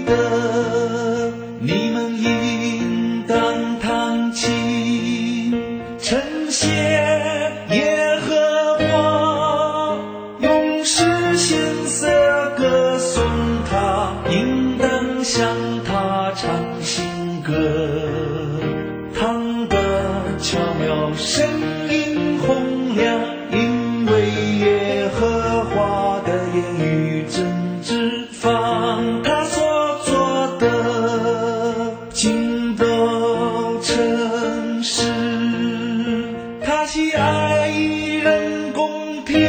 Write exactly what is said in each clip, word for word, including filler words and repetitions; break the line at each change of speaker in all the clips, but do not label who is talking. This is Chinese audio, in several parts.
的，你们应当弹琴，称谢耶和华，用诗献色歌颂他，应当向他唱新歌。唱的巧妙，声音洪亮，因为耶和华的言语真直放，他所做的尽都诚实，他喜爱义人公平，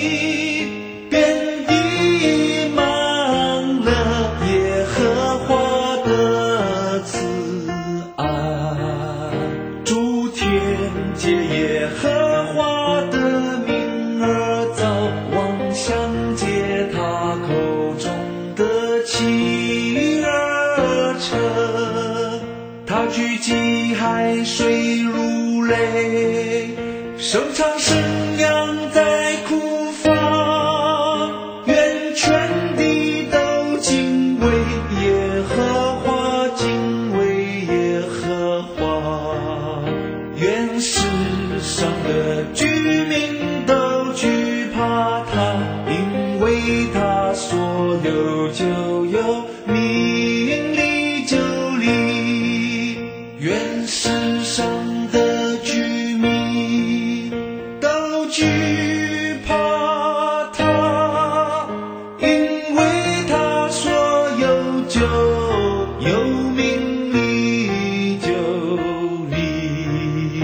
遍地满了耶和华的慈爱。诸天借耶和华的名而造，望相借他口中的气而成。他聚集海水如泪，收藏生养在库房，愿全地都敬畏耶和华，敬畏耶和华。愿世上的居民都惧怕他，因为他说有就有，命立就立。愿世上的居民都惧怕他，因为他说有就有，命立就立。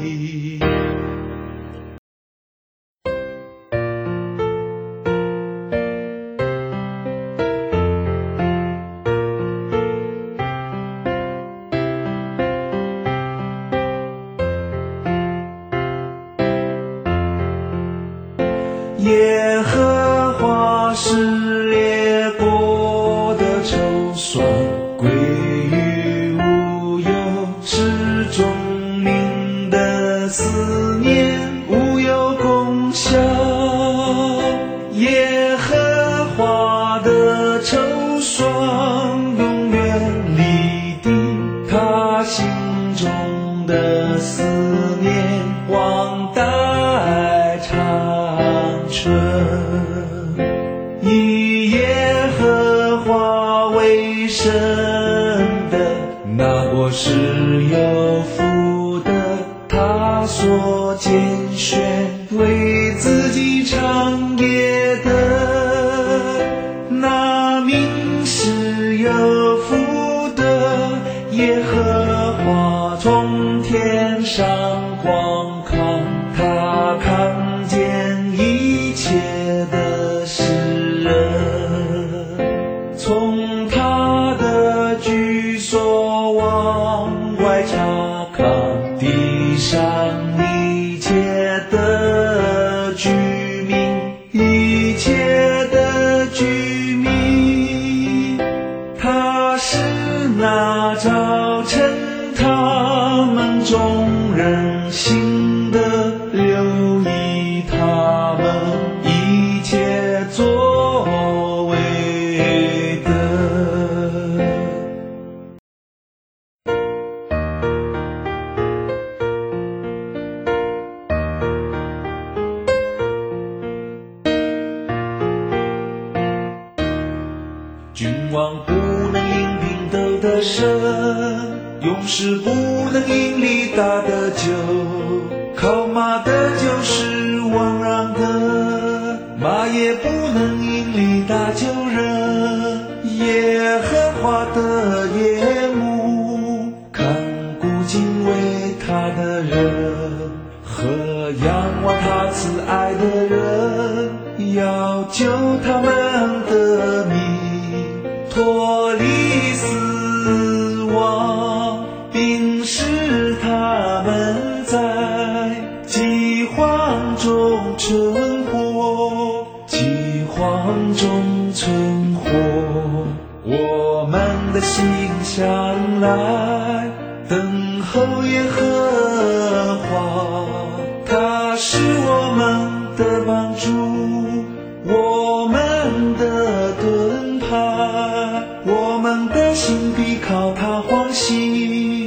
耶和华是列国的筹算，归于无有，是众民的思念，无有功效。耶和华的筹算永远立定，他心中的思念往代长春。以耶和华为神的，那国是有福的，他所拣选为自己产业的，那民是有福的。耶和华从天上观看，他看见一切的世人，从他的居所往外查看，地上一切的居民，一切的居民，他是那早晨他们众人心的，留意他们一切作为的。君王不能饮品斗得胜，勇士不能饮力大的酒，靠马的酒是温让的，马也不能饮力大救人。耶和华的眼目看顾敬畏他的人，和仰望他慈爱的人，要救他们的命，脱离死亡，并使他们在饥荒中存活，饥荒中存活。我们的心向来等候耶和华，他是我们的帮助，我们的盾牌，我们们的心必靠他欢喜。